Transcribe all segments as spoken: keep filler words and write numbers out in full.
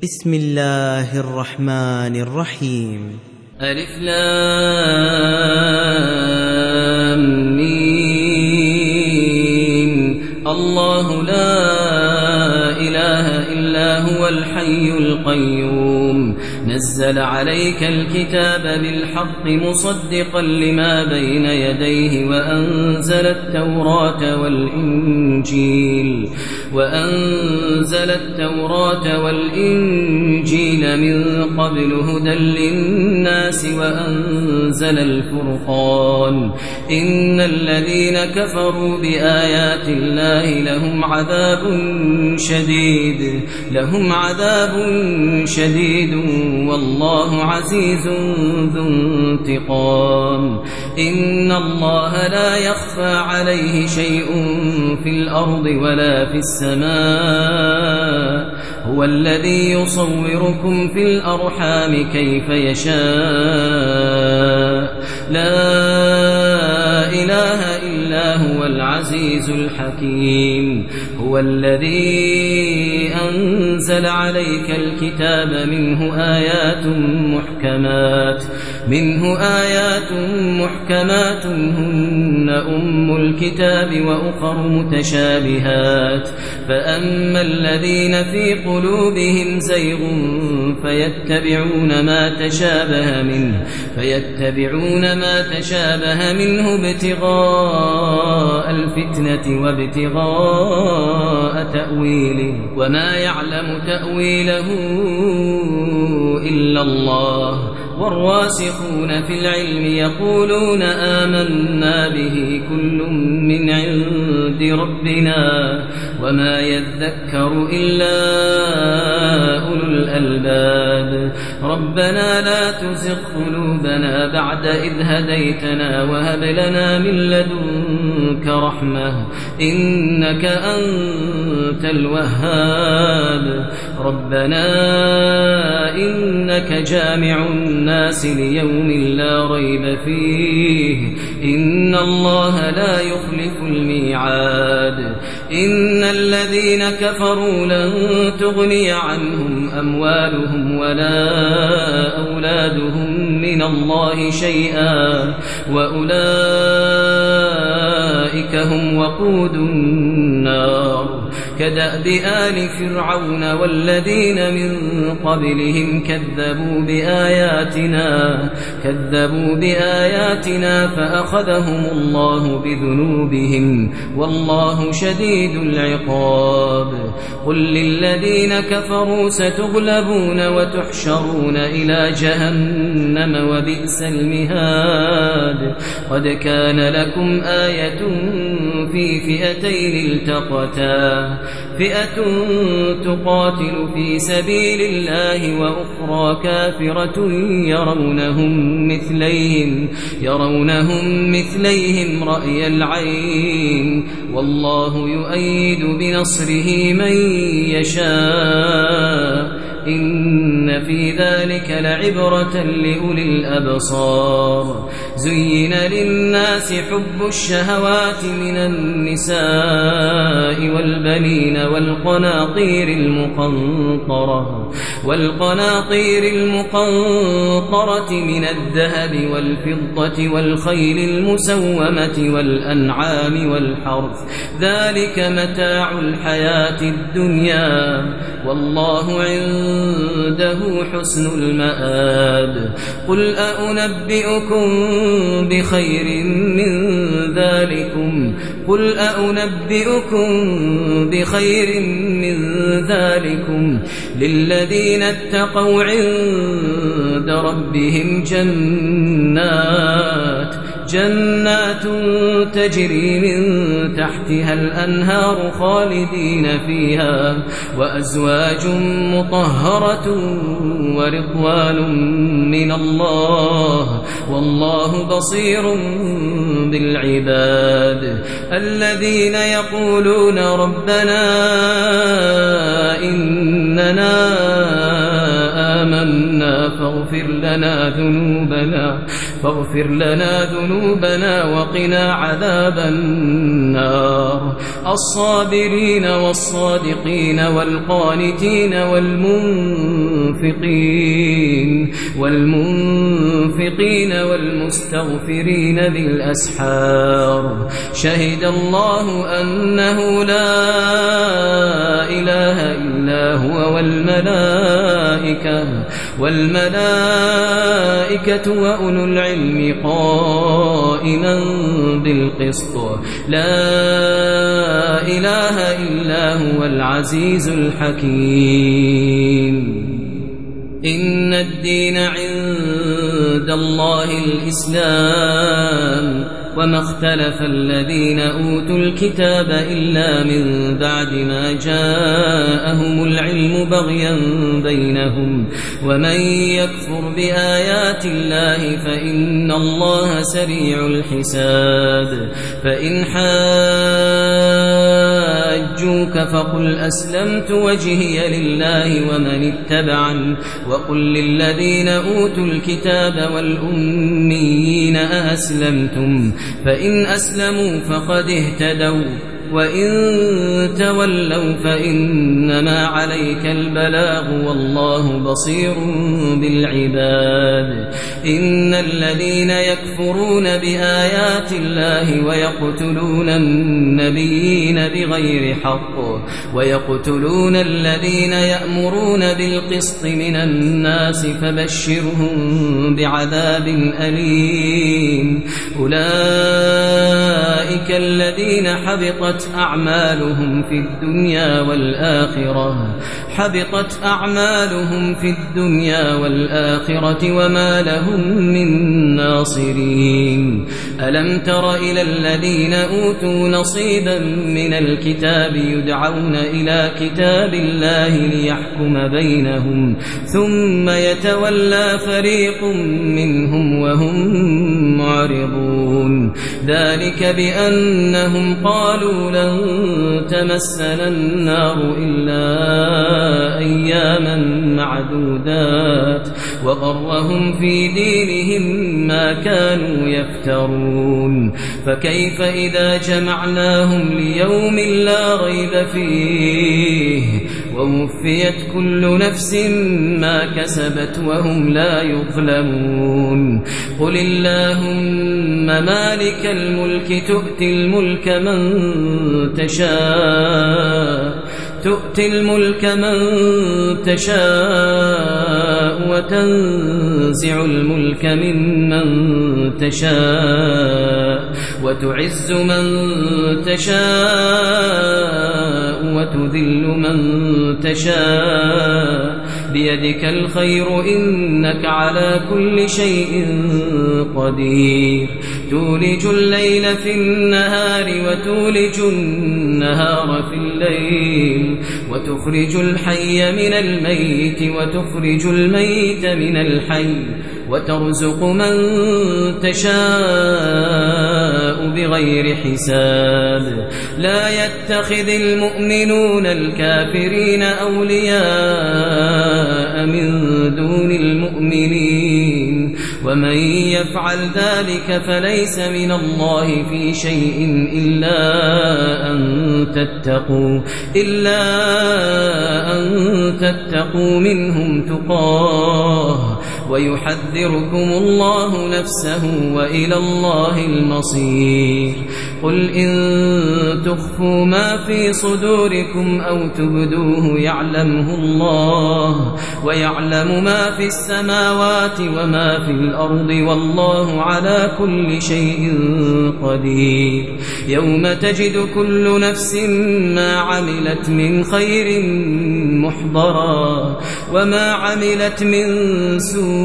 بسم الله الرحمن الرحيم. ألف لام ميم. الله لا إله إلا هو الحي القيوم نزل عليك الكتاب بالحق مصدقا لما بين يديه وأنزل التوراة والإنجيل وأنزل التوراة والإنجيل من قبل هدى للناس وأنزل الفرقان إن الذين كفروا بآيات الله لهم عذاب شديد لهم عذاب شديد والله عزيز ذو انتقام. إن الله لا يخفى عليه شيء في الأرض ولا في السماء هو الذي يصوركم في الأرحام كيف يشاء لا إله إلا هو العزيز الحكيم. هو الذي أنزل عليك الكتاب منه آيات محكمات منه آيات محكمات هن أم الكتاب وأخر متشابهات فأما الذين في قلوبهم زيغ فيتبعون ما تشابه منه فيتبعون ما تشابه منه ابتغاء الفتنة وابتغاء تأويله وما يعلم تأويله إلا الله والراسخون في العلم يقولون آمنا به كل من عند ربنا وما يذكر إلا أولو الألباب. ربنا لا تزغ قلوبنا بعد إذ هديتنا وهب لنا من لدنك رحمة إنك أنت الوهاب. ربنا إنك جامع الناس ليوم لا ريب فيه إن الله لا يخلف الميعاد. إن الذين كفروا لن تغني عنهم أموالهم ولا أولادهم من الله شيئا وأولئك هم وقود النار كدأب آل فرعون والذين من قبلهم كذبوا بآياتنا كذبوا بآياتنا فأخذهم الله بذنوبهم والله شديد العقاب. قل للذين كفروا ستغلبون وتحشرون إلى جهنم وبئس المهاد. قد كان لكم آية في فئتين التقتا فئة تقاتل في سبيل الله وأخرى كافرة يرونهم مثليهم يرونهم مثليهم رأي العين والله يؤيد بنصره من يشاء إن في ذلك لعبرة لأولي الأبصار. زين للناس حب الشهوات من النساء والبنين والقناطير المقنطرة والقناطير المقنطرة من الذهب والفضة والخيل المسومة والأنعام والحرث ذلك متاع الحياة الدنيا والله عنده حسن المآب. قل أأنبئكم بخير من ذلكم قل أأنبئكم بخير من ذلكم للذين اتقوا عند ربهم جنات جنات تجري من تحتها الأنهار خالدين فيها وأزواج مطهرة ورضوان من الله والله بصير بالعباد. الذين يقولون ربنا إننا آمنا فاغفر لنا ذنوبنا فاغفر لنا ذنوبنا وقنا عذاب النار الصابرين والصادقين والقانتين والمنفقين والمنفقين والمستغفرين بالأسحار شهد الله أنه لا إله إلا هو والملائكة والملائكة وأولو العلم قائما بالقسط لا إله إلا هو العزيز الحكيم إن الدين عند الله الإسلام وما اختلف الذين أوتوا الكتاب إلا من بعد ما جاءهم العلم بغيا بينهم ومن يكفر بآيات الله فإن الله سريع الحساب فإن حاجوك فقل أسلمت وجهي لله ومن اتبعني وقل للذين أوتوا الكتاب والأميين أأسلمتم فإن أسلموا فقد اهتدوا وإن تولوا فإنما عليك البلاغ والله بصير بالعباد إن الذين يكفرون بآيات الله ويقتلون النبيين بغير حق ويقتلون الذين يأمرون بالقسط من الناس فبشرهم بعذاب أليم أولئك الذين حبطت أعمالهم في الدنيا والآخرة حبطت أعمالهم في الدنيا والآخرة وما لهم من ناصرين ألم تر إلى الذين أوتوا نصيبا من الكتاب يدعون إلى كتاب الله ليحكم بينهم ثم يتولى فريق منهم وهم معرضون ذلك بأنهم قالوا لن تمسنا النار إلا أياما معدودات وغرهم في دينهم ما كانوا يفترون فكيف إذا جمعناهم ليوم لا ريب فيه ووفيت كل نفس ما كسبت وهم لا يظلمون قل اللهم مالك الملك تؤتي الملك من تشاء تؤتي الملك من تشاء وتنزع الملك ممن تشاء وتعز من تشاء وتذل من تشاء بيدك الخير إنك على كل شيء قدير تولج الليل في النهار وتولج النهار في الليل وتخرج الحي من الميت وتخرج الميت من الحي وترزق من تشاء بغير حساب لا يتخذ المؤمنون الكافرين أولياء من دون المؤمنين ومن يفعل ذلك فليس من الله في شيء إلا أن تتقوا إلا أن تتقوا منهم تقاه ويحذركم الله نفسه وإلى الله المصير قل إن تخفوا ما في صدوركم أو تبدوه يعلمه الله ويعلم ما في السماوات وما في الأرض والله على كل شيء قدير يوم تجد كل نفس ما عملت من خير محضرا وما عملت من سوء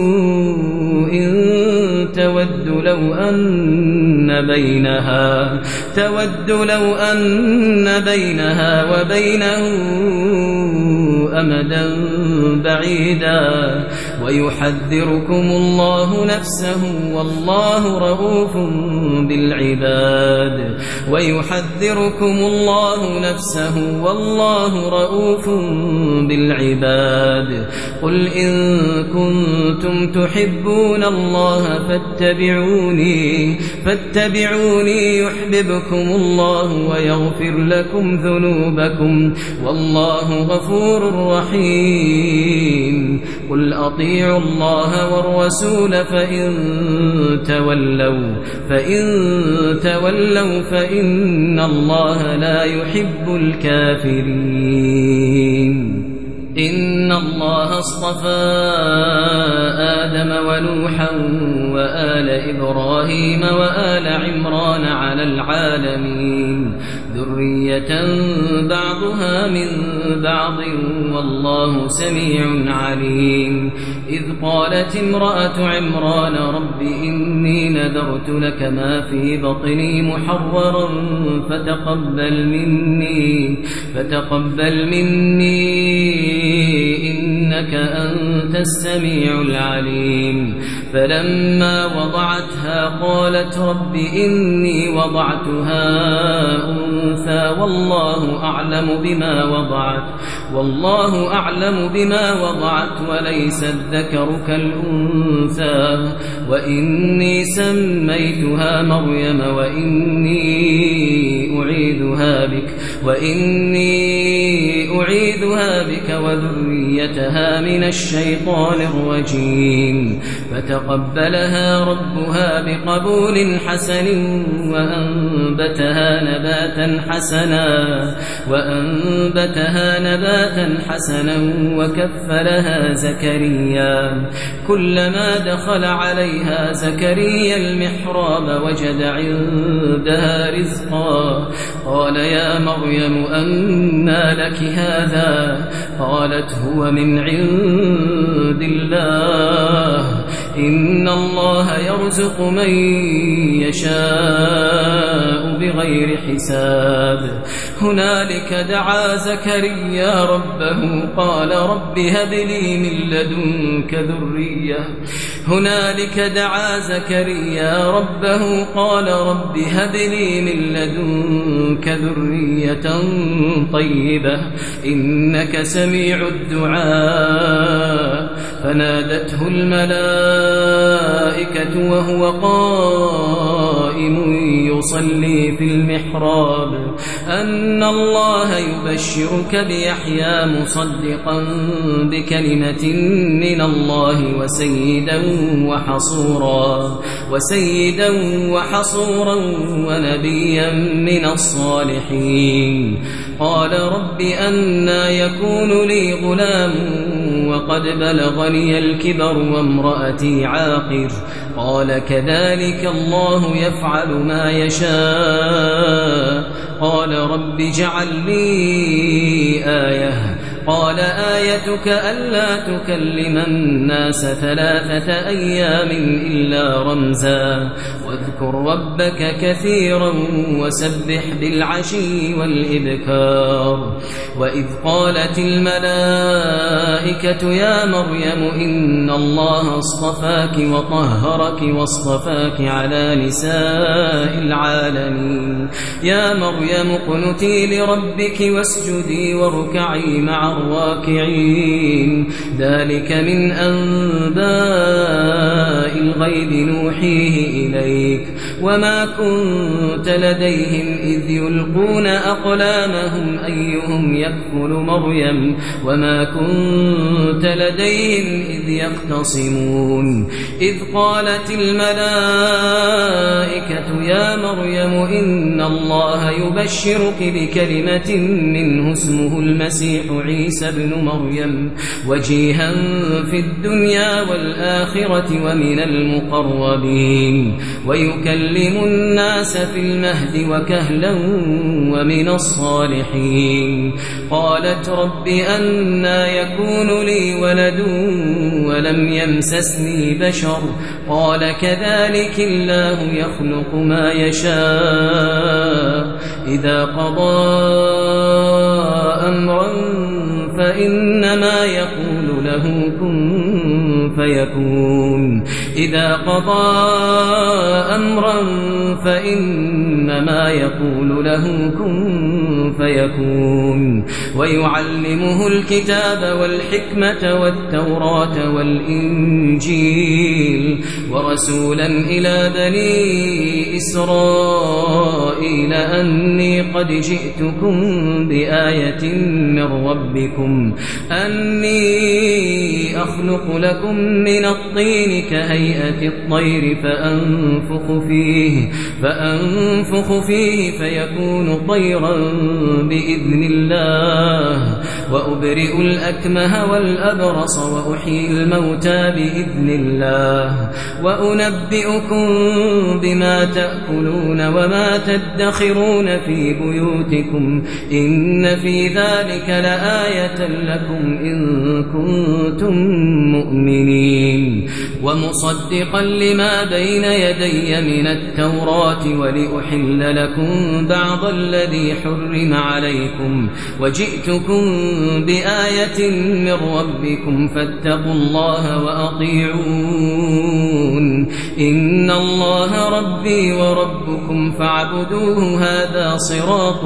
تود لو أن بينها تود لو أن بينها وبينه أمدا بعيدا ويحذركم الله نفسه والله رؤوف بالعباد ويحذركم الله نفسه والله رؤوف بالعباد قل إن كنتم تحبون الله فاتبعوني فاتبعوني يحببكم الله ويغفر لكم ذنوبكم والله غفور رحيم قل أطيعوا الله والرسول فإن تولوا فإن تولوا فإن الله لا يحب الكافرين إن الله اصطفى آدم ونوحا وآل إبراهيم وآل عمران على العالمين ذرية بعضها من بعض والله سميع عليم إذ قالت امرأة عمران رب إني نذرت لك ما في بطني محررا فتقبل مني فتقبل مني إنك أنت السميع العليم فلما وضعتها قالت رب إني وضعتها أنثى والله أعلم بما وضعت والله أعلم بما وضعت وليس الذكر كالأنثى وإني سميتها مريم وإني أعيذها بك وإني أعيذها بك وذريتها من الشيطان الرجيم فتقبلها ربها بقبول حسن وأنبتها نباتا حسنا وأنبتها نباتا حسنا وكفلها زكريا كلما دخل عليها زكريا المحراب وجد عندها رزقا قال يا مريم أنى لك هذا قالت هو من عند الله إن الله يرزق من يشاء بغير حساب هنالك دعا زكريا ربه قال رب هب لي من لدنك ذرية هنالك دعا زكريا ربه قال رب هب لي من لدنك ذرية طيبة إنك سميع الدعاء فنادته الملائكة وهو قائم يصلي في المحراب أن الله يبشرك بيحيى مصدقا بكلمة من الله وسيدا وحصورا وسيدا وحصورا ونبيا من الصالحين قال رب أنى يكون لي غلام وقد بلغني الكبر وامرأتي عاقر قال كذلك الله يفعل ما يشاء قال رب اجعل لي آية قال آيتك ألا تكلم الناس ثلاثة أيام إلا رمزا واذكر ربك كثيرا وسبح بالعشي والإبكار وإذ قالت الملائكة يا مريم إن الله اصطفاك وطهرك واصطفاك على نساء العالمين يا مريم اقنتي لربك واسجدي واركعي مع الراكعين ذلك من أنباء الغيب نوحيه إليك وما كنت لديهم إذ يلقون أقلامهم أيهم يكفل مريم وما كنت لديهم إذ يختصمون إذ قالت الملائكة يا مريم إن الله يبشرك بكلمة منه اسمه المسيح عيسى بن مريم وجيها في الدنيا والآخرة ومن المقربين ويكلم الناس في المهد وكهلا ومن الصالحين قالت رب أنى يكون لي ولد ولم يمسسني بشر قال كذلك الله يخلق ما يشاء إذا قضى أمرا فإنما يقول له كن فيكون إذا قضى أمرا فإنما يقول له كن فيكون ويعلمه الكتاب والحكمة والتوراة والإنجيل ورسولا إلى بني إسرائيل أني قد جئتكم بآية من ربكم أني أخلق لكم من الطين كهيئة الطير فأنفخ فيه فأنفخ فيه فيكون طيرا بإذن الله وأبرئ الأكمه والأبرص وأحيي الموتى بإذن الله وأنبئكم بما تأكلون وما تدخرون في بيوتكم إن في ذلك لآية لكم إن كنتم مؤمنين ومصدقا لما بين يدي من التوراة ولأحل لكم بعض الذي حرم عليكم وجئتكم بآية من ربكم فاتقوا الله وأطيعون إن الله ربي وربكم فاعبدوه هذا صراط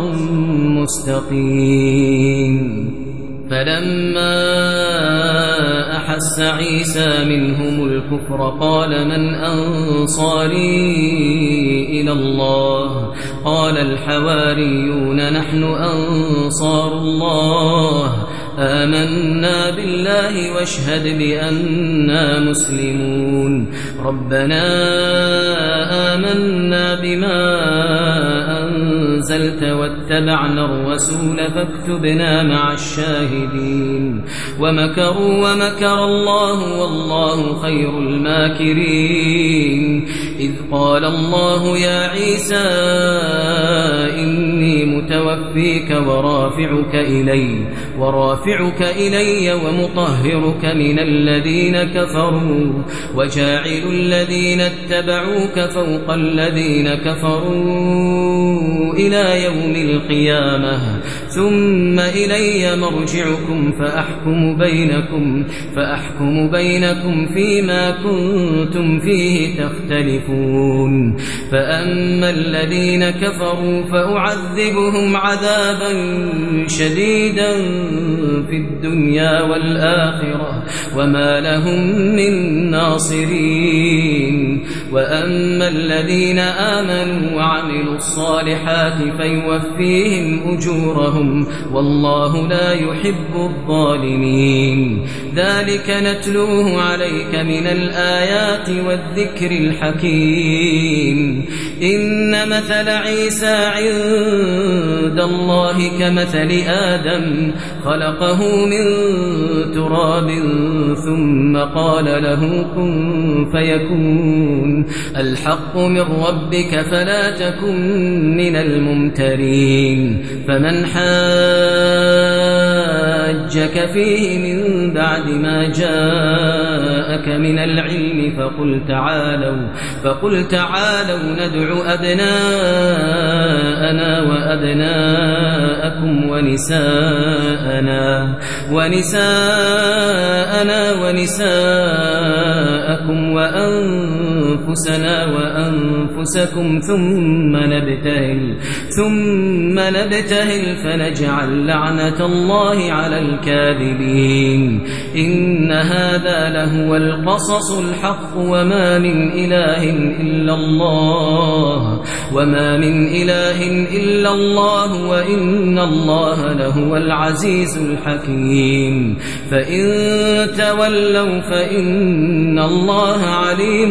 مستقيم فلما أحس عيسى منهم الكفر قال من أنصاري إلى الله قال الحواريون نحن أنصار الله آمنا بالله واشهد بأننا مسلمون ربنا آمنا بما أنزلت واتبعنا الرسول فاكتبنا مع الشاهدين ومكروا ومكر الله والله خير الماكرين إذ قال الله يا عيسى إني متوفيك ورافعك إلي ورافعك إلي ومطهرك من الذين كفروا وجاعل الذين اتبعوك فوق الذين كفروا إلى يوم القيامة ثم إلي مرجعكم فأحكم بينكم فأحكم بينكم فيما كنتم فيه تختلفون فأما الذين كفروا فأعذبهم عذابا شديدا في الدنيا والآخرة وما لهم من ناصرين وأما الذين آمنوا وعملوا الصالحات فيوفيهم أجورهم والله لا يحب الظالمين ذلك نتلوه عليك من الآيات والذكر الحكيم إن مثل عيسى عند الله كمثل آدم خلقه من تراب ثم قال له كن فيكون الحق من ربك فلا تكن من الممترين فمن حاجك فيه من بعد ما جاءك من العلم فقل تعالوا فقل تعالوا ندع أبناءنا وأبناءكم ونساءنا ونساءنا ونساءكم وأنفسنا وأنفسكم ثم نبتهل ثم نبتهل فنجعل لعنة الله على الكاذبين إن هذا لهو القصص الحق وما من إله إلا الله وما من إله إلا الله وإن الله لهو العزيز الحكيم فإن تولوا فإن الله عليم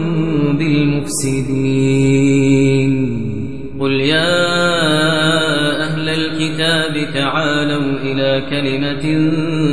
بالمفسدين قل يا أهل الكتاب تعالوا إلى كلمة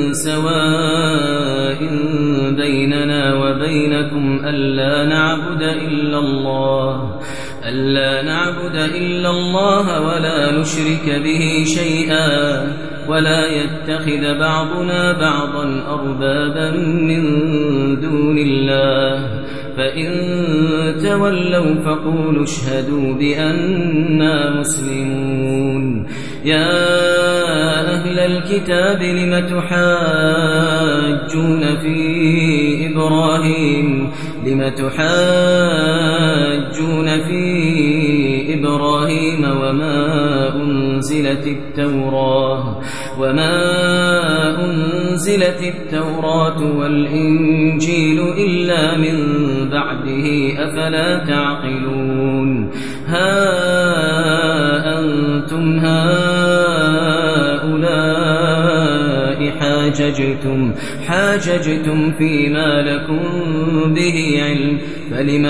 سواء بيننا وبينكم ألا نعبد إلا الله ألا نعبد إلا الله ولا نشرك به شيئا ولا يتخذ بعضنا بعضا أربابا من دون الله فإن تولوا فقولوا اشهدوا بأننا مسلمون يا أهل الكتاب لم تحاجون في إبراهيم لم تحاجون في إبراهيم وما أنزلت التوراة وما أنزلت التوراة والإنجيل إلا من بعده أفلا تعقلون ها أنتم هؤلاء حاججتم حاججتم فيما لكم به علم فلم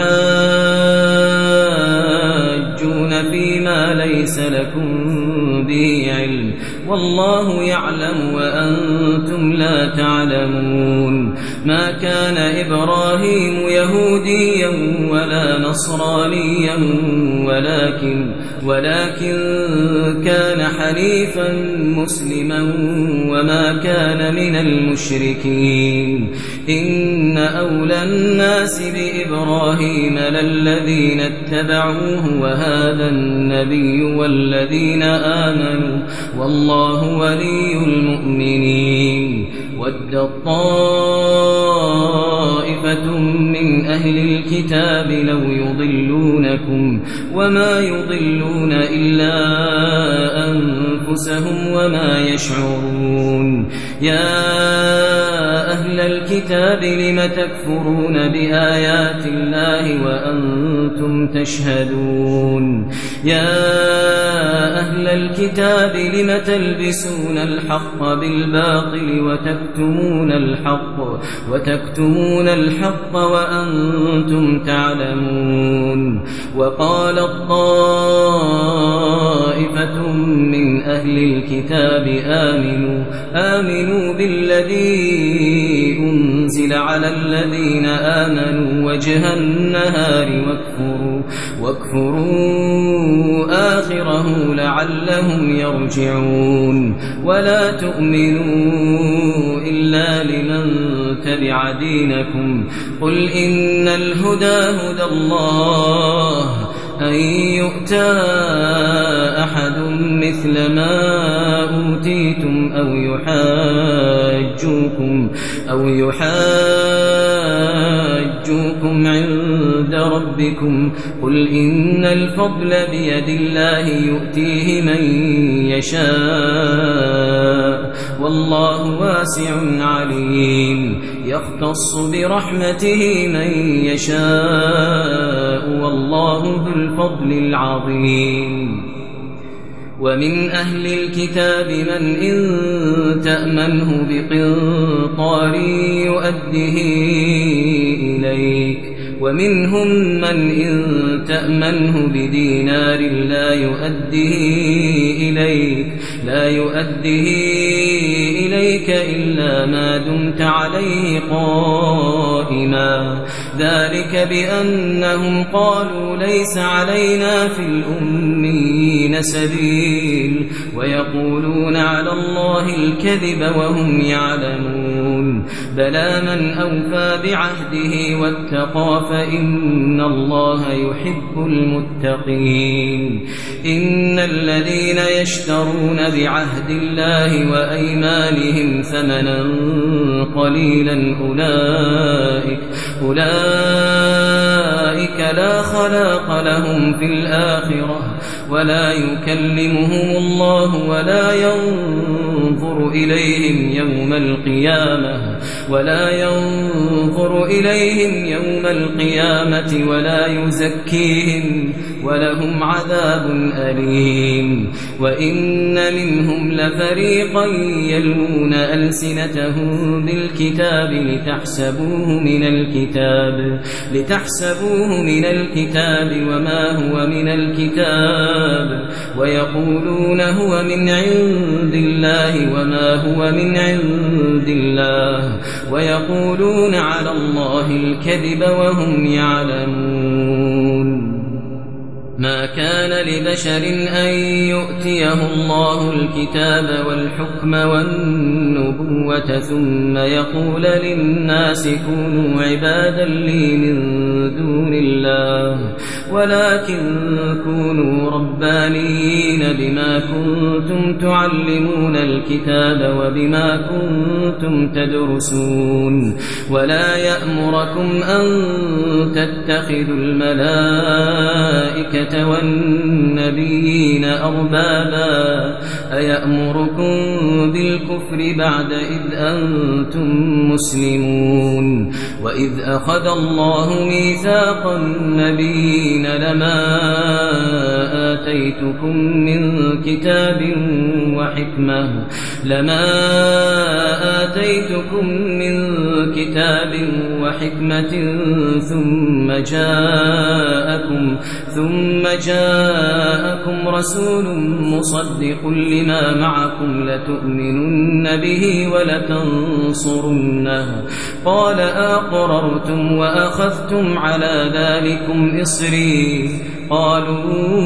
تحاجون فيما ليس لكم به علم والله يعلم وأنتم لا تعلمون ما كان إبراهيم يهوديا ولا نصرانيا ولكن ولكن كان حنيفا مسلما وما كان من المشركين إن أولى الناس بإبراهيم للذين اتبعوه وهذا النبي والذين آمنوا والله ولي المؤمنين ود طائفة من أهل الكتاب لو يضلونكم وما يضلون إلا أنفسهم وما يشعرون يا أهل الكتاب لم تكفرون بآيات الله وأنتم تشهدون يا أهل الكتاب لم تلبسون الحق بالباطل وتكتمون الحق وتكتمون الحق وأنتم تعلمون وقال الطائفة من أهل الكتاب آمنوا آمنوا بالذي أنزل على الذين آمنوا وجه النهار واكفروا واكفروا آخره لعلهم يرجعون ولا تؤمنوا إلا لمن تبع دينكم قل إن الهدى هدى الله أن يؤتى أحد مثل ما أوتيتم أو يحاجوكم أو يحاجوكم عند ربكم قل إن الفضل بيد الله يؤتيه من يشاء والله واسع عليم يختص برحمته من يشاء والله ذو الفضل العظيم ومن أهل الكتاب من إن تأمنه بقنطار يؤده إليك ومنهم من إن تأمنه بدينار لا يؤده إليك لا يؤده إليك إلا ما دمت عليه قائما ذلك بأنهم قالوا ليس علينا في الأميين سبيل ويقولون على الله الكذب وهم يعلمون بلى من أوفى بعهده واتقى فإن الله يحب المتقين إن الذين يشترون بعهد الله وأيمانهم ثمنا قليلا أولئك أولئك لا خلاق لهم في الآخرة ولا يكلمهم الله ولا ينظر إليهم يوم القيامة ولا ينظر إليهم يوم القيامة ولا يزكيهم ولهم عذاب أليم وإن منهم لفريقا يلمون ألسنتهم بالكتاب لتحسبوه من الكتاب لتحسبوه من الكتاب وما هو من الكتاب ويقولون هو من عند الله وما هو من عند الله ويقولون على الله الكذب وهم يعلمون ما كان لبشر أن يؤتيه الله الكتاب والحكم والنبوة ثم يقول للناس كونوا عبادا لي من دون الله ولكن كونوا ربانيين بما كنتم تعلمون الكتاب وبما كنتم تدرسون ولا يأمركم أن تتخذوا الملائكة والنبيين أربابا أيأمركم بالكفر بعد إذ أنتم مسلمون وإذ أخذ الله ميثاق النبيين لما آتيتكم من كتاب وحكمة لما آتيتكم من كتاب وحكمة ثم جاءكم ثم جاءكم رسول مصدق لما معكم لتؤمنن به ولتنصرنه قال أقررتم وأخذتم على ذلكم إصري قالوا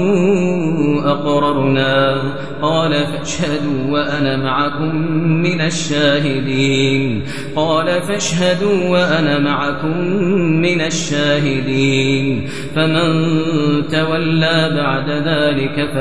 أقررنا قال فاشهدوا وأنا معكم من الشاهدين قال فاشهدوا وأنا معكم من الشاهدين فمن تولى بعد ذلك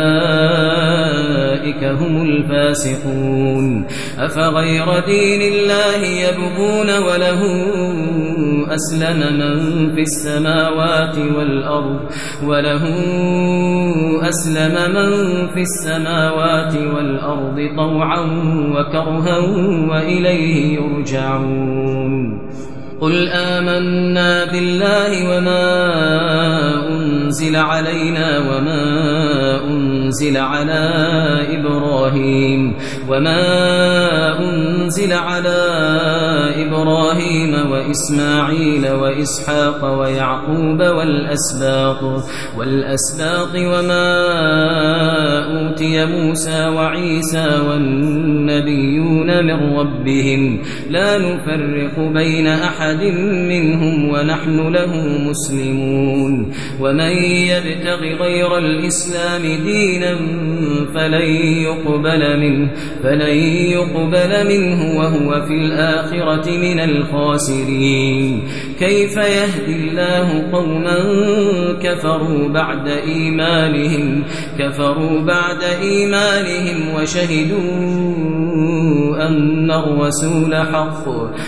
فأولئك هم الفاسقون أفغير دين الله يبغون وله أسلم من في السماوات والأرض وله أسلم من في السماوات والأرض طوعا وكرها وإليه يرجعون قل آمنا بالله وما أنزل علينا وما أنزل على إبراهيم وما أنزل على إبراهيم وإسماعيل وإسحاق ويعقوب والأسباط والأسباط وما أوتي موسى وعيسى والنبيون من ربهم لا نفرق بين أحد منهم ونحن له مسلمون ومن يبتغ غير الإسلام دينا فلن يقبل منه فلن يقبل منه وهو في الآخرة من الخاسرين كيف يهدي الله قوما كفروا بعد إيمانهم كفروا بعد إيمانهم وشهدوا أن الرسول حق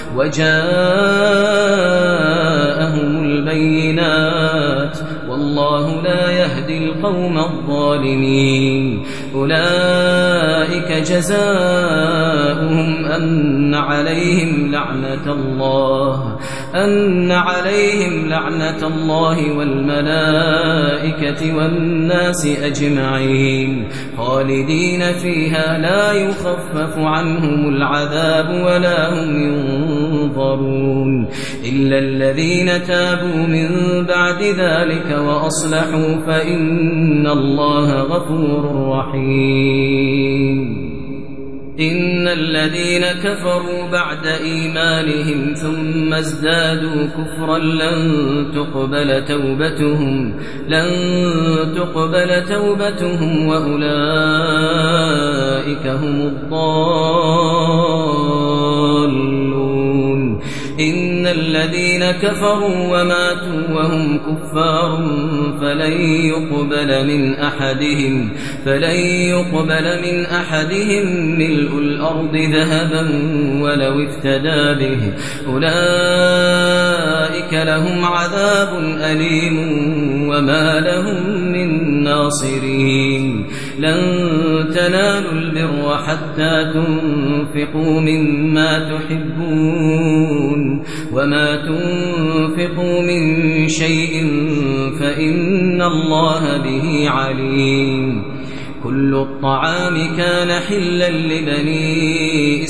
وجاءهم البينات والله لا يهدي القوم الظالمين أولئك جزاؤهم أن عليهم لعنة الله أن عليهم لعنة الله والملائكة والناس أجمعين خالدين فيها لا يخفف عنهم العذاب ولا هم ينظرون إلا الذين تابوا من بعد ذلك وأصلحوا فإن الله غفور رحيم إن الذين كفروا بعد إيمانهم ثم ازدادوا كفرا لن تقبل توبتهم لن تقبل توبتهم وأولئك هم الضالون إن الذين كفروا وماتوا وهم كفار فلن يقبل من أحدهم فلن يقبل من أحدهم ملء الأرض ذهبا ولو افتدى به أولئك لهم عذاب أليم وما لهم من ناصرين لن تنالوا البر حتى تنفقوا مما تحبون وما تنفقوا من شيء فإن الله به عليم كل الطعام كان حلا لبني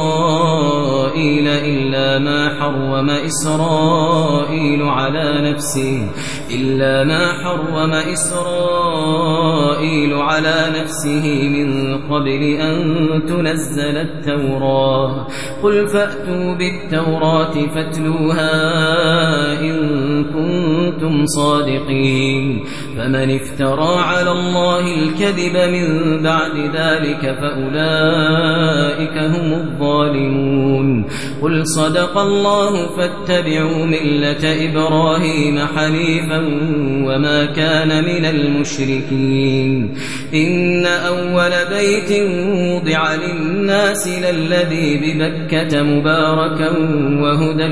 إسرائيل إلا ما حرم إسرائيل على نفسه إلا ما حرم إسرائيل على نفسه من قبل أن تنزل التوراة قل فأتوا بالتوراة فاتلوها إن كنتم صادقين فمن افترى على الله الكذب من بعد ذلك فأولئك هم الظالمون قل صدق الله فاتبعوا ملة إبراهيم حنيفا وما كان من المشركين إن أول بيت وضع للناس للذي ببكة مباركا وهدى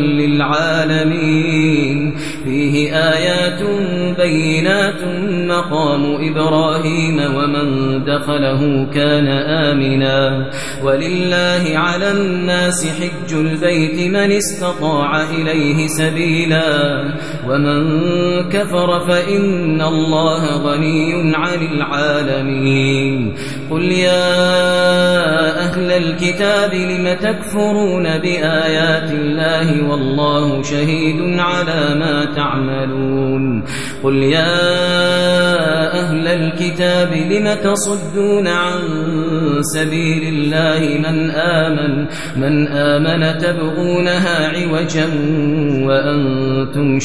للعالمين فيه آيات بينات مقام إبراهيم ومن دخله كان آمنا ولله على الناس حج البيت من استطاع إليه سبيلا ومن كفر فإن الله غني عن العالمين قل يا أهل الكتاب لم تكفرون بآيات الله والله شهيد على ما تعملون قل يا أهل الكتاب لم تصدون عن سبيل الله من آمن من آمن تبغونها عوجا وأنتم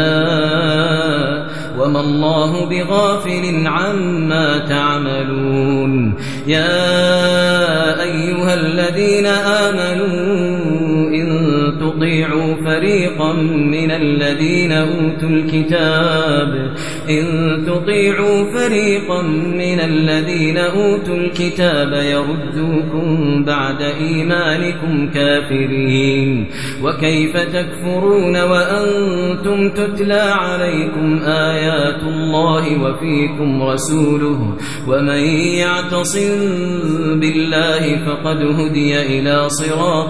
شهداء وما الله بغافل عما تعملون يا أيها الذين آمنوا إن تطيعوا فريقا من الذين أوتوا الكتاب إن تطيعوا فريقا من الذين أوتوا الكتاب يردوكم بعد إيمانكم كافرين وكيف تكفرون وأنتم تتلى عليكم آيات الله وفيكم رسوله ومن يعتصم بالله فقد هدي إلى صراط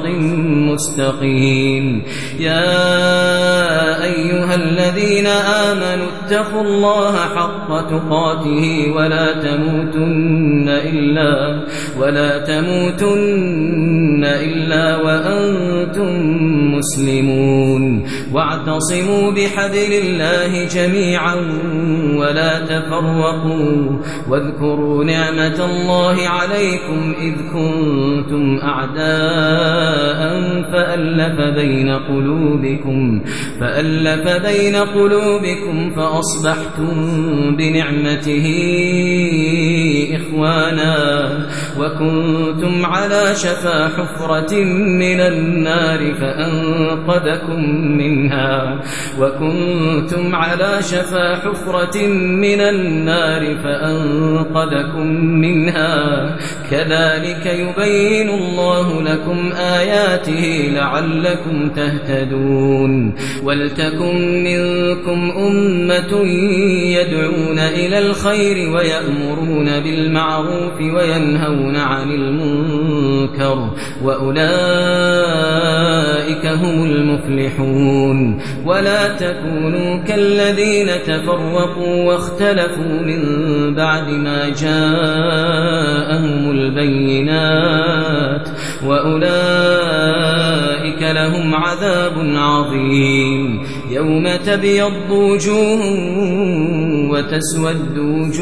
مستقيم يا أيها الذين آمنوا اتقوا الله حق تقاته ولا تموتن إلا ولا تموتن إلا وأنتم مسلمون واعتصموا بحبل الله جميعا ولا تفرقوا واذكروا نعمة الله عليكم إذ كنتم أعداء فألف بين قلوبكم فألف بين قلوبكم فأصبحتم بنعمته إخوانا وكنتم على شفا حفرة من النار فأنقذكم منها وكنتم على شفا حفرة من النار فأنقذكم منها كذلك يبين الله لكم آياته لعلكم تهتدون ولتكن منكم أمة يدعون إلى الخير ويأمرون بالمعروف وينهون عن المنكر وأولئك هم المفلحون ولا تكونوا كالذين تفرقوا واختلفوا من بعد ما جاءهم البينات وأولئك لهم عذاب عظيم يوم تبيض وجوه وتسود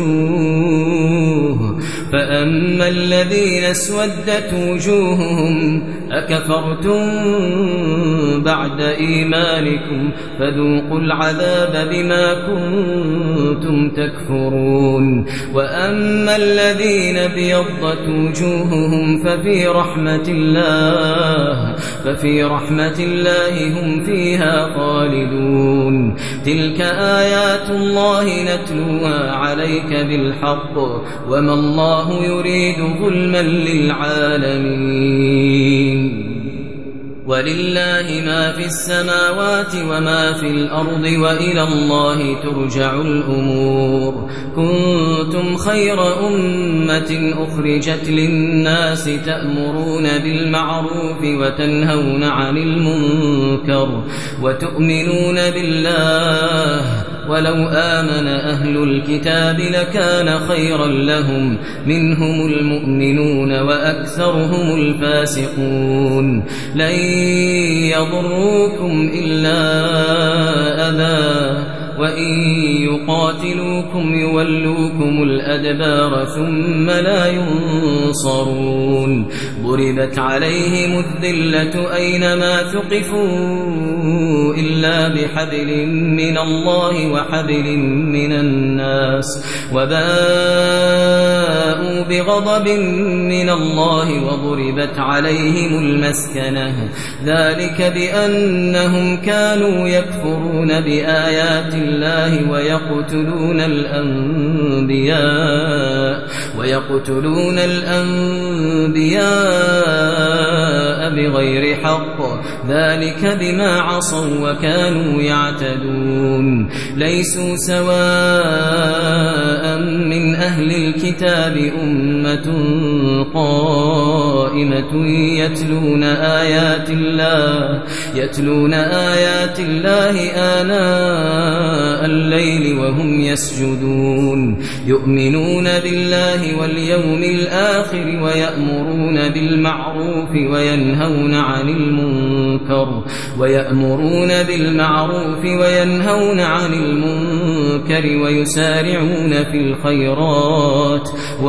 وجوه فأما الذين اسودت وجوههم أكفرتم بعد إيمانكم فذوقوا العذاب بما كنتم تكفرون وأما الذين ابيضت وجوههم ففي رحمة الله ففي رحمة الله هم فيها خالدون تلك آيات الله نتلوها عليك بالحق وما الله يريد ظلما للعالمين ولله ما في السماوات وما في الأرض وإلى الله ترجع الأمور كنتم خير أمة أخرجت للناس تأمرون بالمعروف وتنهون عن المنكر وتؤمنون بالله ولو آمن أهل الكتاب لكان خيرا لهم منهم المؤمنون وأكثرهم الفاسقون لن يضروكم إلا أذى وإن يقاتلوكم يولوكم الأدبار ثم لا ينصرون ضربت عليهم الذلة أينما ثقفوا إلا بحبل من الله وحبل من الناس وباءوا بغضب من الله وضربت عليهم المسكنة ذلك بأنهم كانوا يكفرون بآيات الله ويقتلون الأنبياء ويقتلون الأنبياء بغير حق ذلك بما عصوا وكانوا يعتدون ليسوا سواء من أهل الكتاب أمة قائمة يتلون آيات الله يتلون آيات الله آناء الليل وهم يسجدون يؤمنون بالله واليوم الآخر ويأمرون بالمعروف وينهون عن المنكر ويأمرون بالمعروف وينهون عن المنكر ويسارعون في الخيرات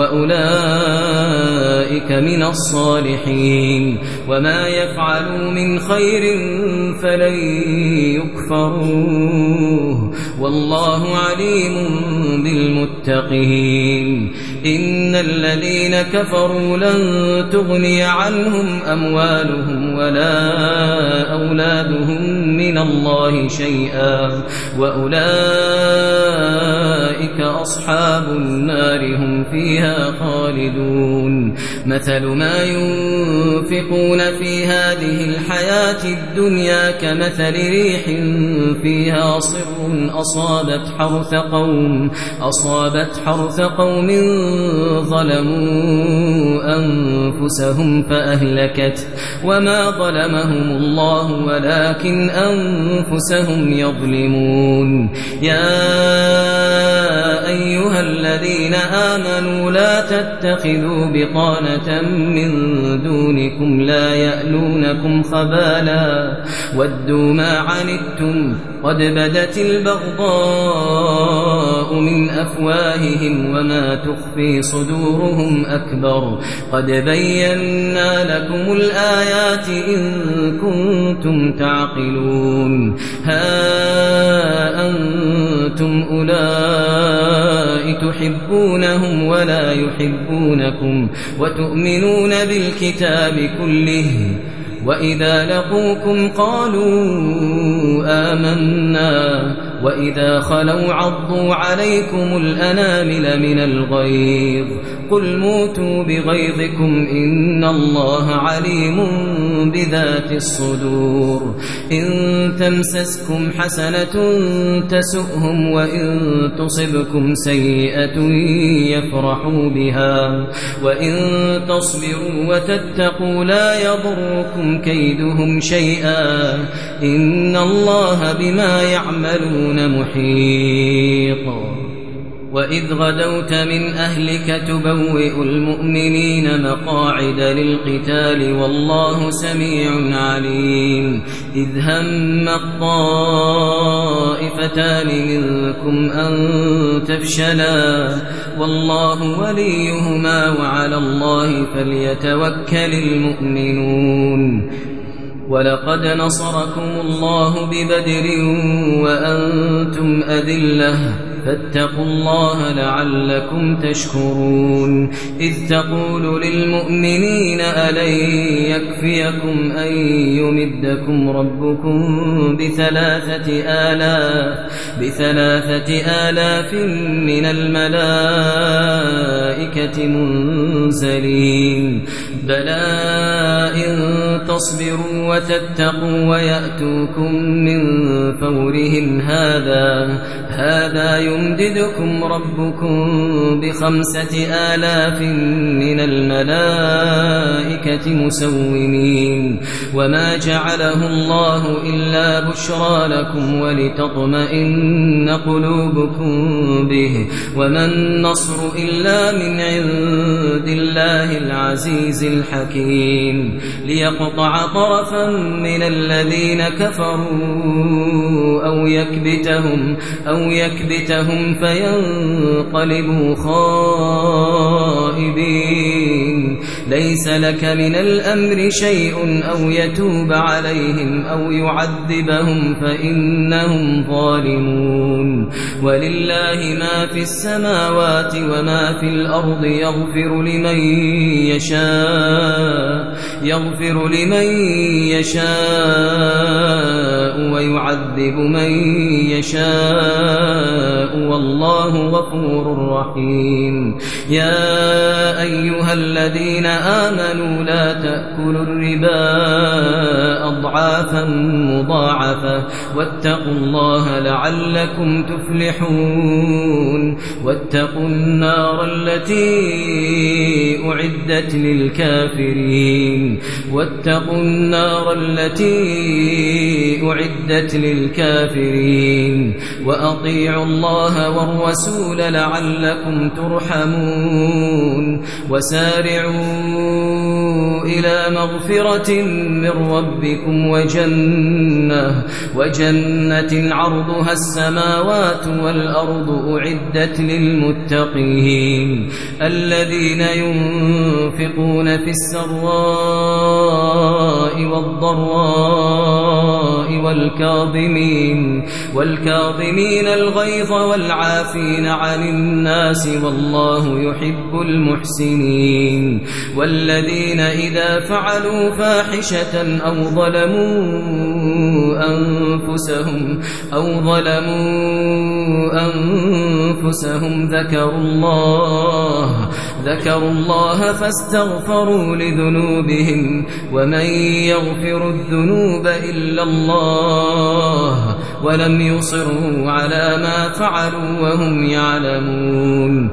وأولئك من الصالحين وما يفعلوا من خير فلن يكفروه والله عليم بالمتقين إن الذين كفروا لن تغني عنهم أموالهم ولا أولادهم من الله شيئا وأولئك أصحاب النار هم فيها خالدون مثل ما ينفقون في هذه الحياة الدنيا كمثل ريح فيها صر أصابت حرث قوم أصابت حرث قوم ظلموا أنفسهم فأهلكت وما ظلمهم الله ولكن أنفسهم يظلمون يا أيها الذين آمنوا لا تتخذوا بطانة من دونكم لا يألونكم خبالا ودوا ما عنتم قد بدت البغضاء من أفواههم وما تخفي صدورهم أكبر قد بينا لكم الآيات إن كنتم تعقلون ها أنتم أولئك تحبونهم ولا يحبونكم وتؤمنون بالكتاب كله وإذا لقوكم قالوا آمنا وإذا خلوا عضوا عليكم الأنامل من الغيظ قل موتوا بغيظكم إن الله عليم بذات الصدور إن تمسسكم حسنة تسؤهم وإن تصبكم سيئة يفرحوا بها وإن تصبروا وتتقوا لا يضركم كيدهم شيئا إن الله بما يعملون محيط وإذ غدوت من أهلك تبوئ المؤمنين مقاعد للقتال والله سميع عليم إذ هم الطائفتان منكم أن تفشلا والله وليهما وعلى الله فليتوكل المؤمنون ولقد نصركم الله ببدر وأنتم أذلة فاتقوا الله لعلكم تشكرون إذ تقول للمؤمنين ألن يكفيكم أن يمدكم ربكم بثلاثة آلاف بثلاثة آلاف من الملائكة منزلين بلى إن تصبروا وتتقوا ويأتوكم من فورهم هذا هذا يمددكم ربكم بخمسة آلاف من الملائكة مسومين وما جعله الله إلا بشرى لكم ولتطمئن قلوبكم به وما النصر إلا من عند الله العزيز الحكيم ليقطع طرفا من الذين كفروا أو يكبتهم أو يكبتهم فينقلبوا خائبين ليس لك من الأمر شيء أو يتوب عليهم أو يعذبهم فإنهم ظالمون ولله ما في السماوات وما في الأرض يغفر لمن يشاء يغفر لمن يشاء ويعذب من يشاء والله غفور رحيم يا أيها الذين آمنوا لا تأكلوا الربا أضعافا مضاعفة واتقوا الله لعلكم تفلحون واتقوا النار التي أعدت للكافرين واتقوا النار التي أعدت للكافرين وأطيعوا الله والرسول لعلكم ترحمون وسارعوا إلى مغفرة من ربكم وجنة وجنة عرضها السماوات والأرض أعدت للمتقين الذين ينفقون في السراء والضراء والكاظمين والكاظمين الغيظ والعافين عن الناس والله يحب المحسنين والذين إذا فعلوا فاحشة أو ظلموا أنفسهم أو ظلموا أنفسهم ذكروا الله ذكروا الله فاستغفروا لذنوبهم ومن يغفر الذنوب إلا الله ولم يصروا على ما فعلوا وهم يعلمون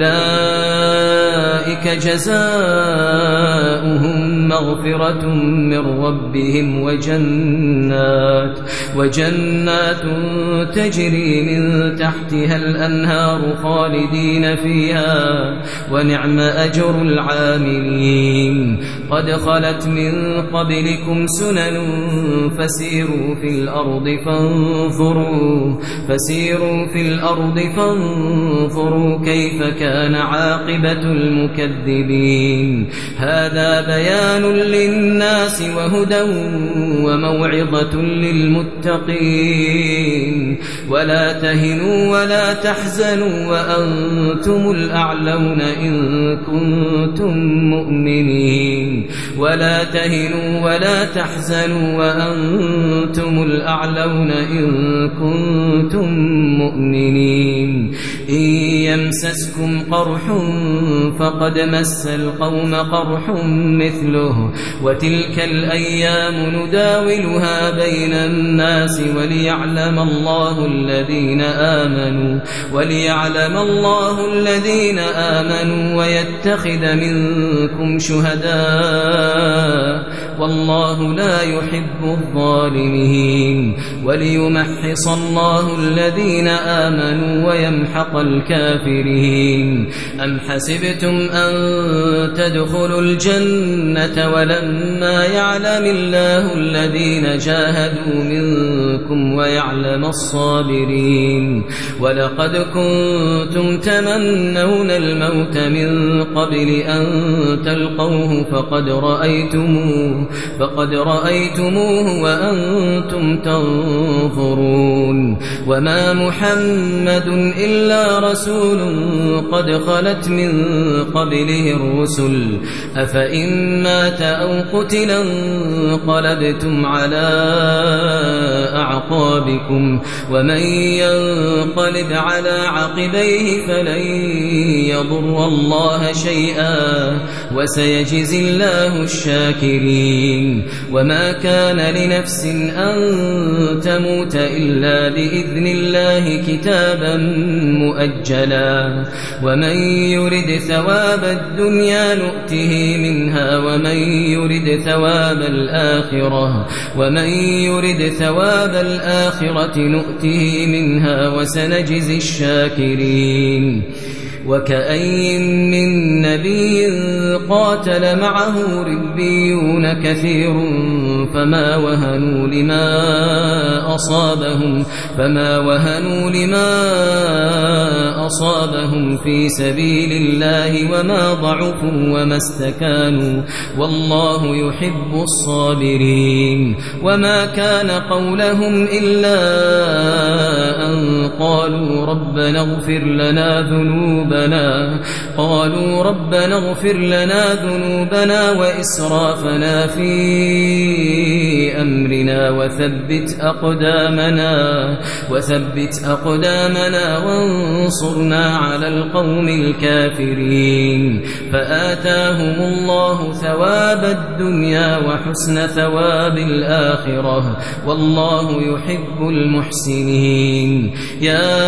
أولئك جزاؤهم مغفرة من ربهم وجنات وجنات تجري من تحتها الأنهار خالدين فيها ونعم أجر العاملين قد خلت من قبلكم سنن فسيروا في الأرض فانظروا فسيروا في الأرض فانظروا كيف كان عاقبة المكذبين هذا بيان للناس وهدى وموعظة للمتقين ولا تهنوا ولا تحزنوا وأنتم الأعلون إن كنتم مؤمنين ولا تهنوا ولا تحزنوا وأنتم الأعلون إن كنتم مؤمنين إن يمسسكم قرح فقد مس القوم قرح مثله وتلك الأيام نداولها بين الناس وليعلم الله الذين آمنوا وليعلم الله الذين آمنوا ويتخذ منكم شهداء والله لا يحب الظالمين وليمحص الله الذين آمنوا ويمحق الكافرين أم حسبتم أن تدخلوا الجنة ولما يعلم الله الذين جاهدوا منكم ويعلم الصابرين ولقد كنتم تمنون الموت من قبل أن تلقوه فقد رأيتموه فقد رأيتموه وأنتم تنظرون وما محمد إلا رسول قد خلت من قبله الرسل أفإن مات أو قتلا انقلبتم على أعقابكم أعقابكم ومن ينقلب على عقبيه فلن يضر الله شيئا وسيجزي الله الشاكرين وما كان لنفس أن تموت إلا بإذن الله كتابا مؤجلا ومن يرد ثواب الدنيا نؤته منها ومن يرد ثواب الآخرة ومن يرد ثواب الآخرة نؤته منها وسنجزي الشاكرين وكأي من نبي قاتل معه ربيون كثير فما وهنوا لما أصابهم فما وهنوا لما أصابهم في سبيل الله وما ضعفوا وما استكانوا والله يحب الصابرين وما كان قولهم إلا أن قالوا ربنا اغفر لنا ذنوبنا قالوا ربنا اغفر لنا ذنوبنا وإسرافنا في أمرنا وثبت أقدامنا وثبت أقدامنا وانصرنا على القوم الكافرين فآتاهم الله ثواب الدنيا وحسن ثواب الآخرة والله يحب المحسنين يا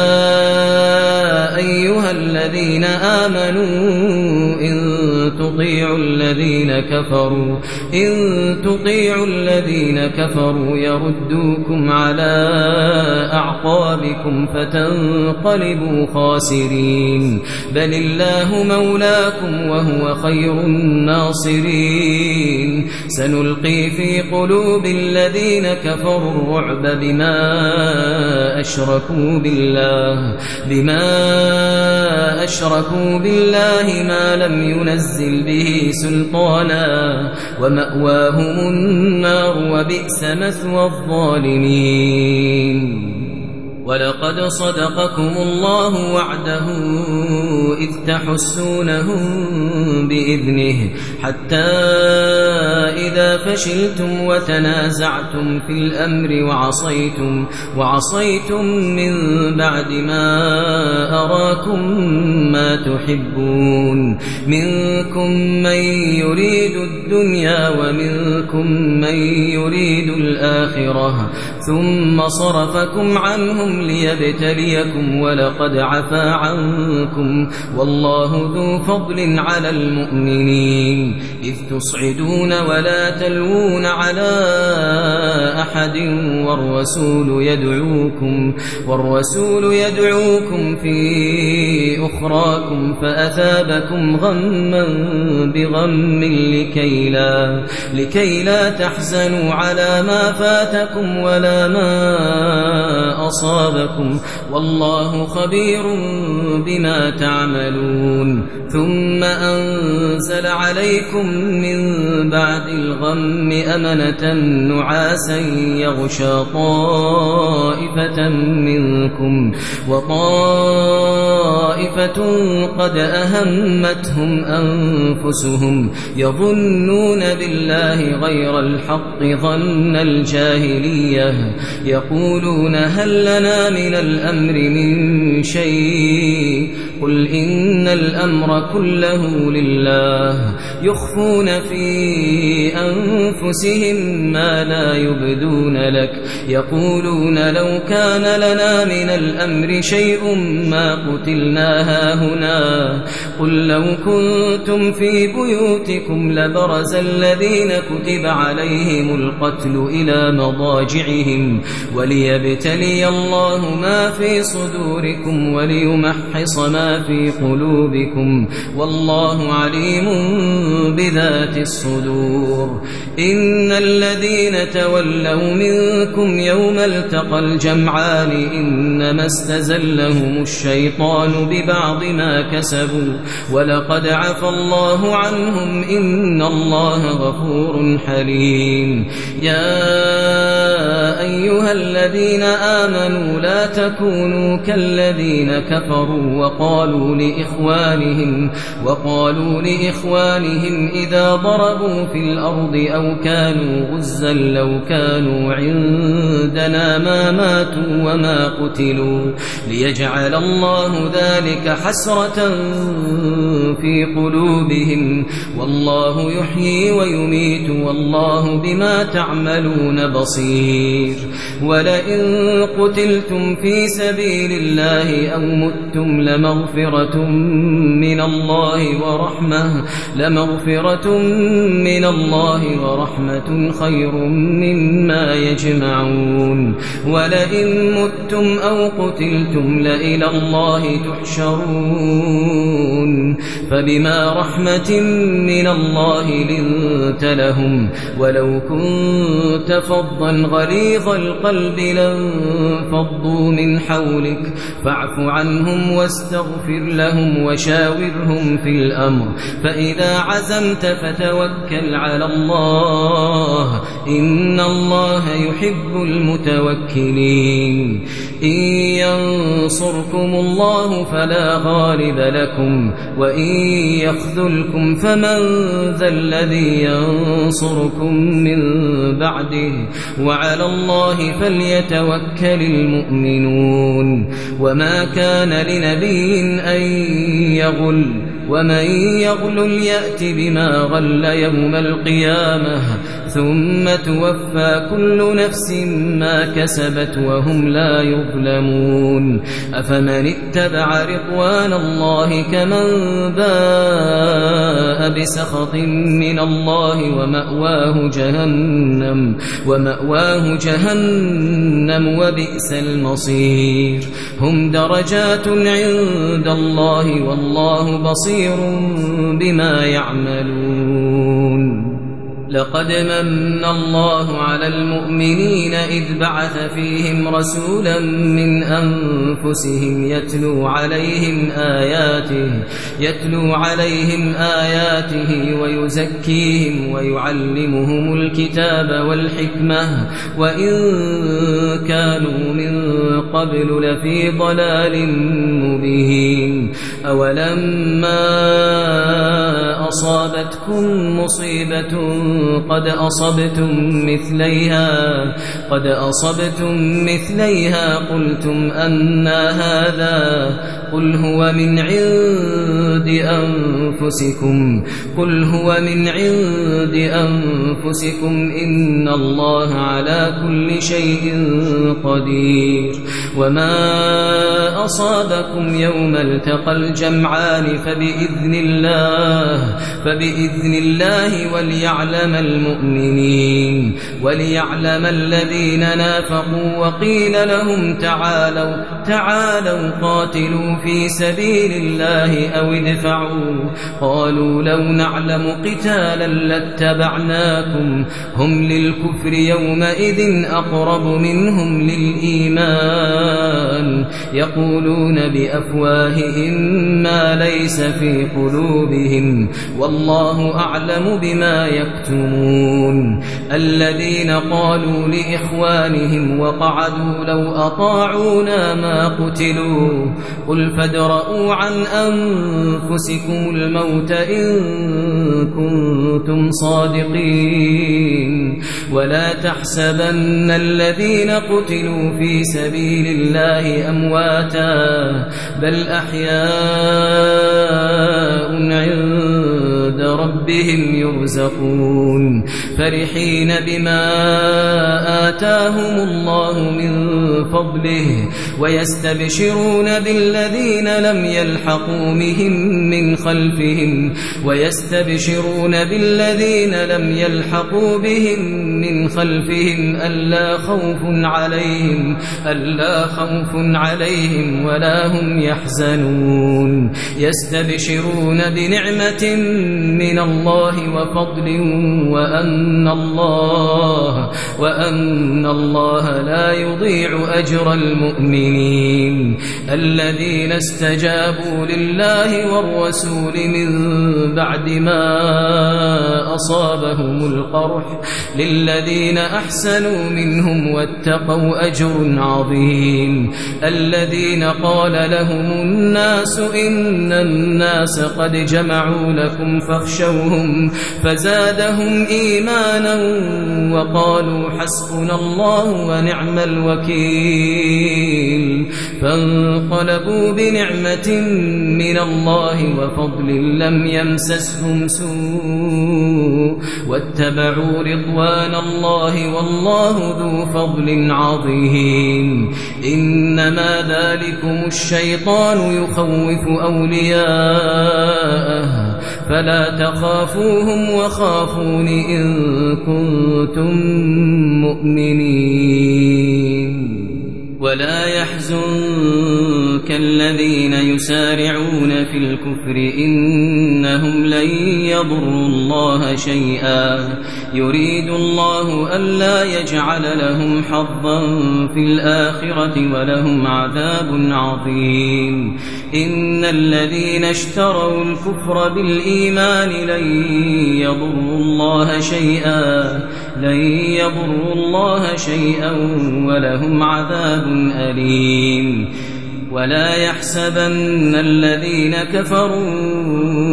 أيها الذين آمنوا إن تطيعوا الذين كفروا إن تطيعوا الذين كفروا يردوكم على أعقابكم فتنقلبوا خاسرين بل الله مولاكم وهو خير الناصرين سنلقي في قلوب الذين كفروا الرعب بما أشركوا بالله بما أشركوا بالله ما لم ينزل به سلطانا ومأواهم النار وبئس مثوى الظالمين ولقد صدقكم الله وعده إذ تحسونهم بإذنه حتى إذا فشلتم وتنازعتم في الأمر وعصيتم وعصيتم من بعد ما أراكم ما تحبون منكم من يريد الدنيا ومنكم من يريد الآخرة ثم صرفكم عنهم ليبتليكم ولقد عفا عنكم والله ذو فضل على المؤمنين إذ تصعدون ولا تلوون على أحد والرسول يدعوكم والرسول يدعوكم في أخراكم فأثابكم غما بغم لكي لا لكي لا تحزنوا على ما فاتكم ولا ما أصابكم والله خبير بما تعملون ثم أنزل عليكم من بعد الغم أمنة نعاسا يغشى طائفة منكم وطائفة قد أهمتهم أنفسهم يظنون بالله غير الحق ظن الجاهلية يقولون هل لنا من الأمر من شيء قل إن الأمر كله لله يخفون في أنفسهم ما لا يبدون لك يقولون لو كان لنا من الأمر شيء ما قتلنا هاهنا قل لو كنتم في بيوتكم لبرز الذين كتب عليهم القتل إلى مضاجعهم وليبتلي الله ما في صدوركم وليمحص ما في قلوبكم والله عليم بذات الصدور إن الذين تولوا منكم يوم التقى الجمعان إنما استزلهم الشيطان ببعض ما كسبوا ولقد عفى الله عنهم إن الله غفور حليم يا أيها أيها الذين آمنوا لا تكونوا كالذين كفروا وقالوا لإخوانهم وقالوا لإخوانهم إذا ضربوا في الأرض أو كانوا غزا لو كانوا عندنا ما ماتوا وما قتلوا ليجعل الله ذلك حسرة في قلوبهم والله يحيي ويميت والله بما تعملون بصير ولئن قتلتم في سبيل الله أو متم لمغفرة من الله ورحمة لمغفرة من الله ورحمة خير مما يجمعون ولئن متم أو قتلتم لإلى الله تحشرون فبما رحمة من الله لنت لهم ولو كنت فظا غليظ القلب لانفضوا من حولك فاعف عنهم واستغفر لهم وشاورهم في الأمر فإذا عزمت فتوكل على الله إن الله يحب المتوكلين إن ينصركم الله فلا غالب لكم وإن يخذلكم فمن ذا الذي ينصركم من بعده وعلى الله فليتوكل المؤمنون وما كان لنبي أن يغل ومن يغل يأت بما غل يوم القيامة ثم توفى كل نفس ما كسبت وهم لا يظلمون أفمن اتبع رضوان الله كمن باء بسخط من الله ومأواه جهنم ومأواه جهنم وبئس المصير هم درجات عند الله والله بصير بما يعملون لقد من الله على المؤمنين إذ بعث فيهم رسولا من أنفسهم يتلو عليهم آياته يتلو عليهم آياته ويزكيهم ويعلمهم الكتاب والحكمة وإن كانوا من قبل لفي ضلال مبين أولما أصابتكم مصيبة قد أصبتم مثليها قد أصبتم مثليها قلتم أنى هذا قل هو من عند أنفسكم قل هو من عند أنفسكم إن الله على كل شيء قدير وما أصابكم يوم التقى الجمعان فبإذن الله فبإذن الله وليعلم المؤمنين وليعلم الذين نافقوا وقيل لهم تعالوا تعالوا قاتلوا في سبيل الله أو ادفعوا قالوا لو نعلم قتالا لاتبعناكم هم للكفر يومئذ أقرب منهم للإيمان يقولون بأفواههم ما ليس في قلوبهم والله أعلم بما يكتمون الذين قالوا لإخوانهم وقعدوا لو أطاعونا ما قتلوا قل فادرءوا عن أنفسكم الموت إن كنتم صادقين ولا تحسبن الذين قتلوا في سبيل الله أمواتا بل أحياء عند ربهم يرزقون فرحين بما آتاهم الله من فضله ويستبشرون بالذين لم يلحقوا بهم من خلفهم ويستبشرون بالذين لم يلحقوا بهم من خلفهم ألا خوف عليهم ألا خوف عليهم ولا هم يحزنون يستبشرون بنعمة من الله وفضل وأن الله وأن الله لا يضيع أجر المؤمنين الذين استجابوا لله والرسول من بعد ما أصابهم القرح للذين أحسنوا منهم واتقوا أجر عظيم الذين قال لهم الناس إن الناس قد جمعوا لكم فاخشوهم فزادهم إيمانا وقالوا حسبنا الله ونعم الوكيل فانقلبوا بنعمة من الله وفضل لم يمسسهم سوء واتبعوا رضوان الله والله ذو فضل عظيم إنما ذلكم الشيطان يخوف أولياءه فلا تخافوهم وخافون إن كنتم مؤمنين ولا يحزنك الذين يسارعون في الكفر إنهم لن يضروا الله شيئا يريد الله ألا يجعل لهم حظا في الآخرة ولهم عذاب عظيم إن الذين اشتروا الكفر بالإيمان لن يضروا الله شيئا لن يضروا الله شيئا ولهم عذاب أليم ولا يحسبن الذين كفروا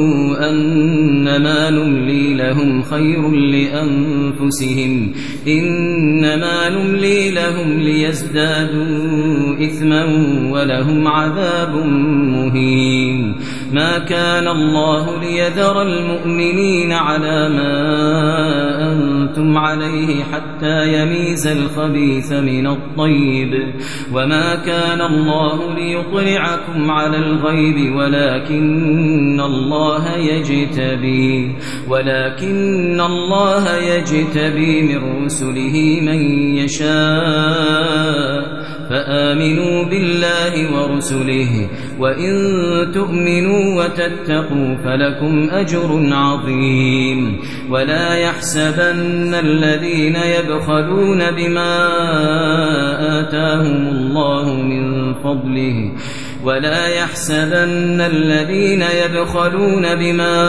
أنما نملي لهم خير لأنفسهم إنما نملي لهم ليزدادوا إثما ولهم عذاب مهين ما كان الله ليذر المؤمنين على ما أنتم عليه حتى يميز الخبيث من الطيب وما كان الله ليطلعكم على الغيب ولكن الله يجتبي ولكن الله يجتبي من رسله من يشاء فآمنوا بالله ورسله وإن تؤمنوا وتتقوا فلكم أجر عظيم ولا يحسبن الذين يبخلون بما آتاهم الله من فضله ولا يحسبن الذين يبخلون بما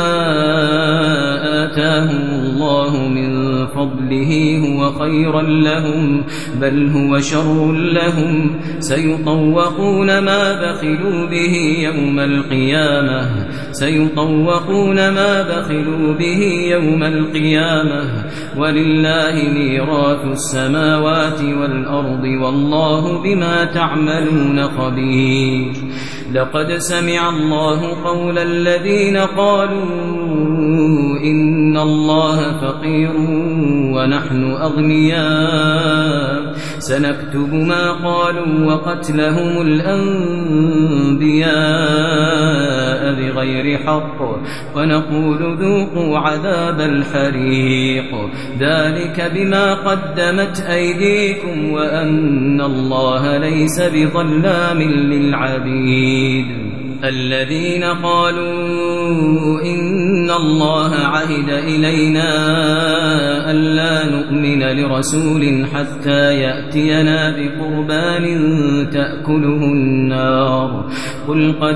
آتاهم الله من فضله هو خيرا لهم بل هو شر لهم سيطوقون ما بخلوا به يوم القيامة سيطوقون ما بخلوا به يوم القيامة ولله ميراث السماوات والأرض والله بما تعملون خبير لقد سمع الله قول الذين قالوا إن الله فقير ونحن أغنياء سنكتب ما قالوا وقتلهم الأنبياء بغير حق ونقول ذوقوا عذاب الحريق ذلك بما قدمت أيديكم وأن الله ليس بظلام للعبيد الذين قالوا إن الله عهد إلينا ألا نؤمن لرسول حتى يأتينا بقربان تأكله النار قل قد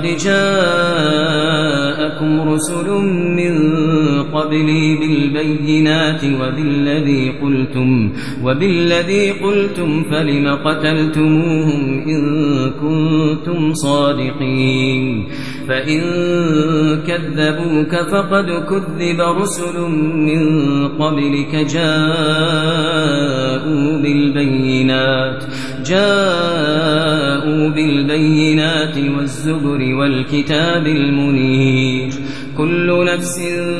جاءكم رسل من قبلي بالبينات وبالذي قلتم وبالذي قلتم فلم قتلتموهم إن كنتم صادقين فإن كذبوك فقد كذب رسل من قبلك جاءوا بالبينات جاءوا بالبينات والزبر والكتاب المنير كل نفس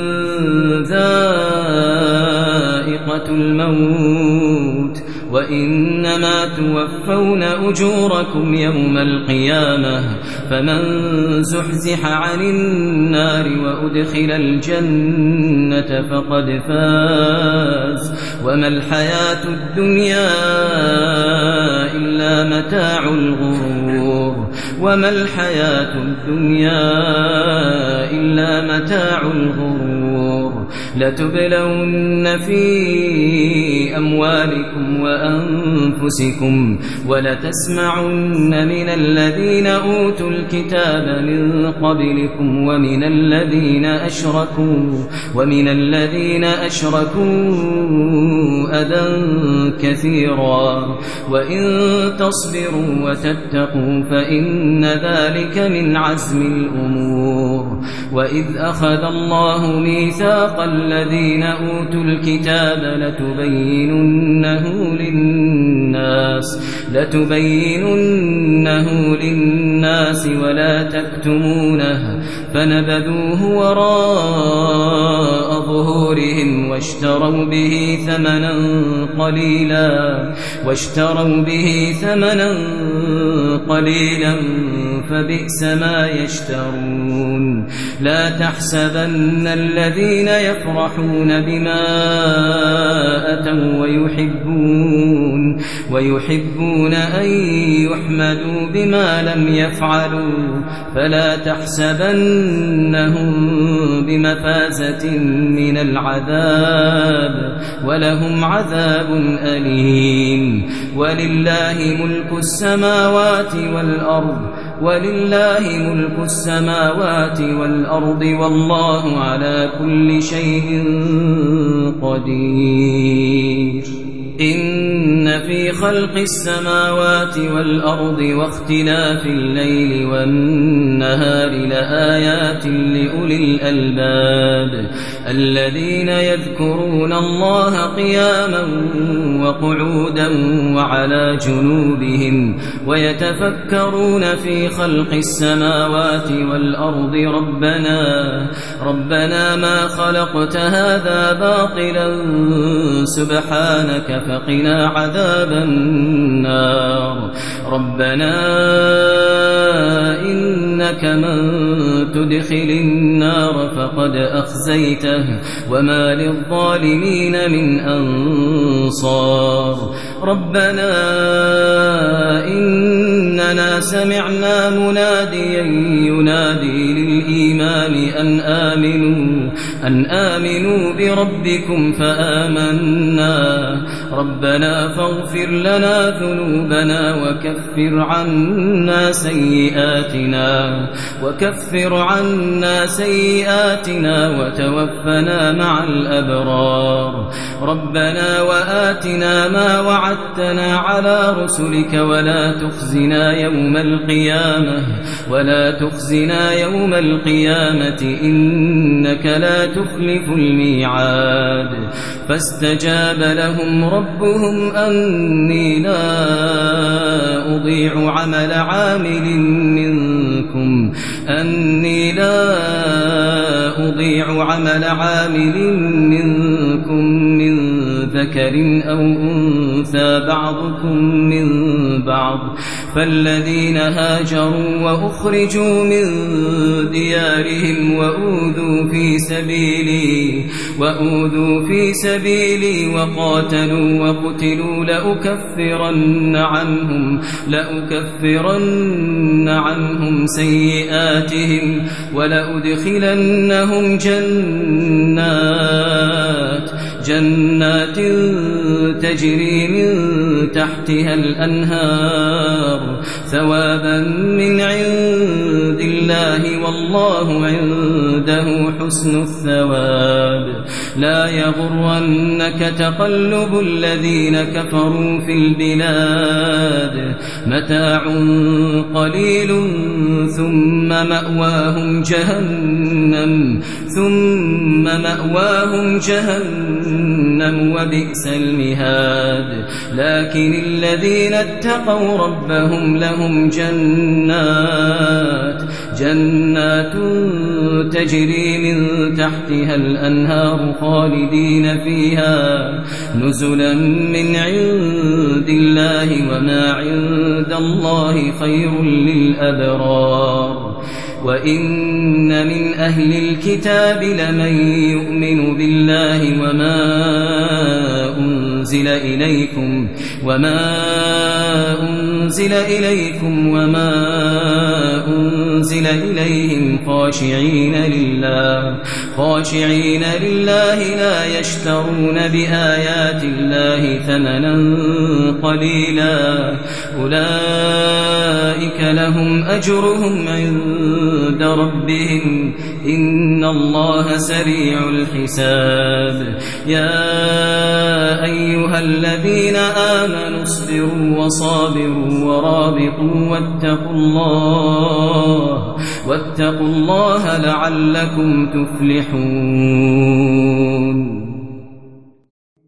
ذائقة الموت وإنما توفون أجوركم يوم القيامة فمن زحزح عن النار وأدخل الجنة فقد فاز وما الحياة الدنيا إلا متاع الغرور وما الحياة الدنيا إلا متاع الغرور لتبلون في أموالكم وأنفسكم ولتسمعن من الذين أوتوا الكتاب من قبلكم ومن الذين أشركوا ومن الذين أشركوا أذى كثيرا وإن تصبروا وتتقوا فإن ذلك من عزم الأمور. وإذ أخذ الله ميثاق الذين أوتوا الكتاب لتبيننه للناس لتبيننه للناس ولا تكتمونه فنبذوه وراء ظهورهم واشتروا به ثمنا قليلا واشتروا به ثمنا قليلا فبئس ما يشترون. لا تحسبن الذين يفرحون بما أتوا ويحبون ويحبون أن يحمدوا بما لم يفعلوا فلا تحسبنهم بمفازة من العذاب ولهم عذاب أليم. ولله ملك السماوات والأرض ولله ملك السماوات والأرض والله على كل شيء قدير. إن في خلق السماوات والأرض واختلاف الليل والنهار لآيات لأولي الألباب الذين يذكرون الله قياما وقعودا وعلى جنوبهم ويتفكرون في خلق السماوات والأرض ربنا ربنا ما خلقت هذا باطلا سبحانك فقنا عذاب النار. ربنا إنك من تدخل النار فقد أخزيته وما للظالمين من أنصار. ربنا إننا سمعنا مناديا ينادي للإيمان أن آمنوا أن آمنوا بربكم فآمنا. ربنا فاغفر لنا ذنوبنا وكفر عنا سيئاتنا وكفر عنا سيئاتنا وتوفنا مع الأبرار. ربنا وآتنا ما وعدتنا على رسلك ولا تخزنا يوم القيامة ولا تخزنا يوم القيامة إنك لا تخلف الميعاد. فاستجاب لهم ربهم أني لا أضيع عمل عامل منكم أني لا أضيع عمل عامل منكم من ذكر أو أنثى بعضكم من بعض فالذين هاجروا وأخرجوا من ديارهم وأوذوا في سبيلي وأوذوا في سبيلي وقاتلوا وقتلوا لأكفرن عنهم لأكفرن عنهم سيئاتهم ولأدخلنهم جنات جنات تجري من تحتها الأنهار ثوابا من عند الله والله عنده حسن الثواب. لا يغرنك تقلب الذين كفروا في البلاد متاع قليل ثم مأواهم جهنم ثم مأواهم جهنم وبئس المهاد. لكن الذين اتقوا ربهم لهم جنات جنات تجري من تحتها الأنهار خالدين فيها نزلا من عند الله وما عند الله خير للأبرار. وإن من أهل الكتاب لمن يؤمن بالله وما أنزل أنزل إليكم وما أنزل إليكم وما أنزل إليهم خاشعين لله خاشعين لله لا يشترون بآيات الله ثمنا قليلا أولئك لهم أجرهم عند ربهم إن الله سريع الحساب يا أيها الذين آمنوا اصبروا وصابروا ورابطوا واتقوا الله واتقوا الله لعلكم تفلحون.